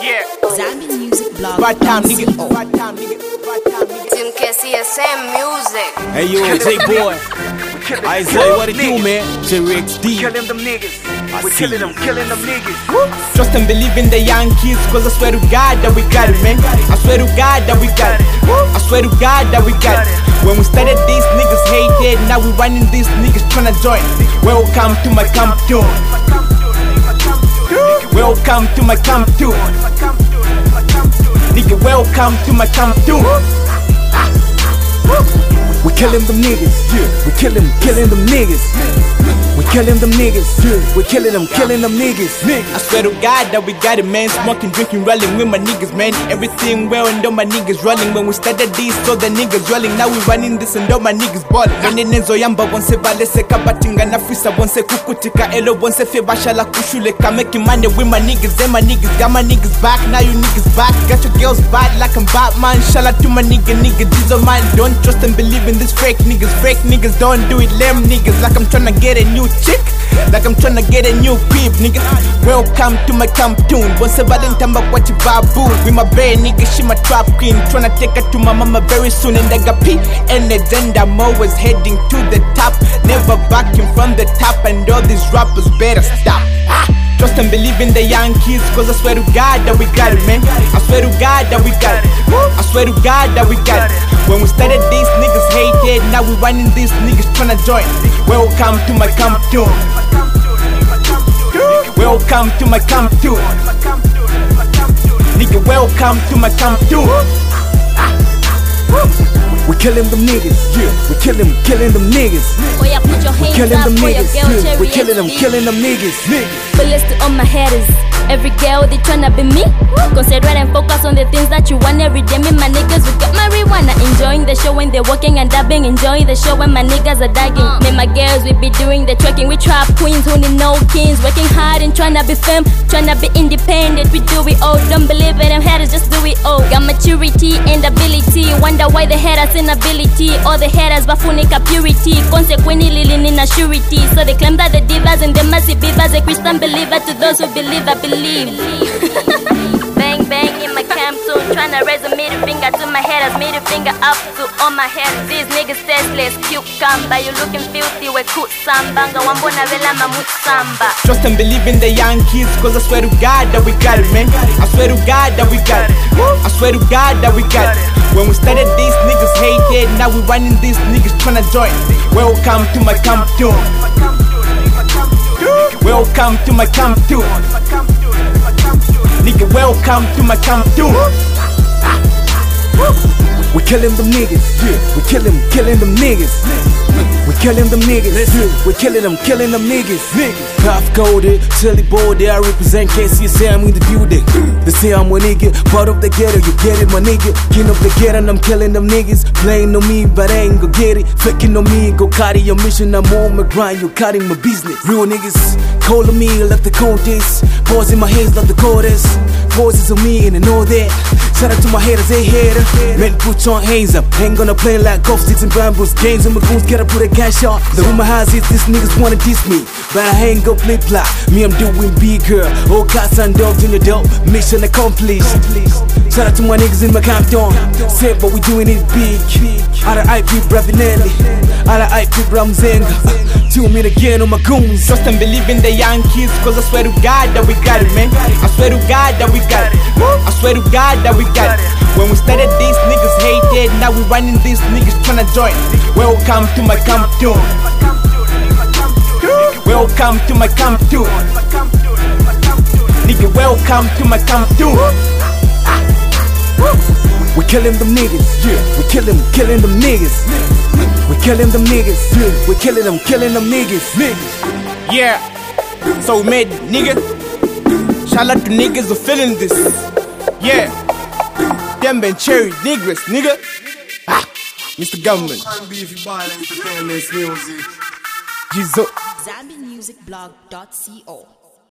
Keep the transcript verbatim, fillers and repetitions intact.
Yeah. Zambi Music Blog. Bad time, nigga. Bad time, nigga. Bad time, nigga. Team K C S M Music. Hey yo, J-Boy. I say what it do, man. J-Rex D. Killing them niggas. I We're see killing you. them, killing them niggas. Trust and believe in the Yankees, cause I swear to God that we got it, man. I swear to God that we got it. I swear to God that we got it. When we started, these niggas hated, now we running these niggas tryna join. Welcome to my camp too. Welcome to my camp too. Nigga, welcome to my camp too. We killing them niggas. Yeah. We killing, killing them niggas. We killing them niggas. Yeah. We killing them, killing them niggas. I swear to God that we got it, man. Smoking, drinking, rolling with my niggas, man. Everything well and all my niggas rolling. When we started this, so the niggas rolling. Now we running this and all my niggas balling. Mene nenzo yamba bonse balese kabatinga na fisa bonse kukutika elo bonse fe bashala kushuleka. Making money with my niggas and my niggas. Got my niggas back, now you niggas back. Got your girls bad like I'm Batman. Shout out to my nigga, nigga, these are mine. Don't trust and believe in this fake niggas. Fake niggas don't do it, lame niggas. Like I'm tryna get a new chick, like I'm tryna get a new peep, nigga. Welcome to my camp tune. Once a valentamba what you babu. With my bare nigga, she my trap queen. Tryna take her to my mama very soon. And I got P and then I'm always heading to the top. Never backing from the top. And all these rappers better stop. Ah! Trust and believe in the Yankees, cause I swear to God that we got it, man. I swear to God that we got it. I swear to God that we got it. When we started, these niggas hated, now we running these niggas tryna join. Welcome to my camp too. Welcome to my camp too. Nigga, welcome to my camp too. We killing them niggas. Yeah. We killing, killing them niggas. Oh yeah, put your hands Killing up them for your niggas. girl, Yeah. Cherry We killing them, S D. killing them niggas. Niggas. Bullets to all my haters. Every girl they tryna be me. Concentrate and focus on the things that you want every day. Me my niggas we got marijuana, enjoying the show when they're walking and dabbing, enjoying the show when my niggas are dagging. Me my girls we be doing the twerking. We trap queens who need no kings, working hard and tryna be femme, tryna be independent. We do it all. Don't believe it, them haters just do it all. Got maturity and ability. Wonder why the haters inability. All the haters bafunika purity. Consequently living in a surety. So they claim that the divas and the massive beavers a Christian believer. To those who believe, I believe. Bang bang in my camp too. Tryna raise a middle finger to my haters, middle finger up to all my haters. These niggas tasteless, cucumber. You looking filthy, we cool sambanga. Wambona vela mamu samba. Trust and believe in the Yankees, cause I swear to God that we got it, man. I swear to God that we got it. I swear to God that we got it. When we started, these niggas hated, now we running these niggas tryna join. Welcome to my camp too. Welcome to my camp too. Nigga, welcome to my camp too. We killing them niggas. Yeah. We killing, killing them niggas. We killing them niggas. Yeah. We killing them, killing them niggas. Niggas. Half coded, silly boy, there I represent K C S M in the building. They say I'm a nigga, part of the ghetto, you get it, my nigga. King of the ghetto and I'm killing them niggas. Playing on me, but I ain't gon' get it. Faking on me, go carry your mission. I'm on my grind, you carrying my business. Real niggas calling me, left the contest. Paws in my hands, love the chorus. Voices on me and I know that. Shout out to my haters, they hater. Men, put your hands up. Ain't gonna play like golf sticks and bamboos. Games and my goons, gotta put a cash out. The rumor has it, these niggas wanna diss me, but I ain't gon' flip flop. Me, I'm doing bigger. All cats and dogs in the dope. Mission accomplished. Shout out to my niggas in my camp down. Say, but we doing it big. Out of I P Bravinelli. Out of I P Bramzenga. Two me again on my goons. Trust and believe in the Yankees, cause I swear to God that we got it, man. I swear to God that we got it. I swear to God that we got it. When we started, these niggas hated, now we running these niggas tryna join. Welcome to my camp too. Welcome to my camp too. Nigga, welcome to my camp too. We killing them niggas. Yeah. We killing, killing them niggas. We killing them niggas. Yeah. We killing them, killing them niggas. Niggas. Yeah, so we made it, nigga. Shout out to niggas who feeling this. Yeah, them and cherry niggas, nigga. Ah, Mister Government. Zambi Music Blog dot co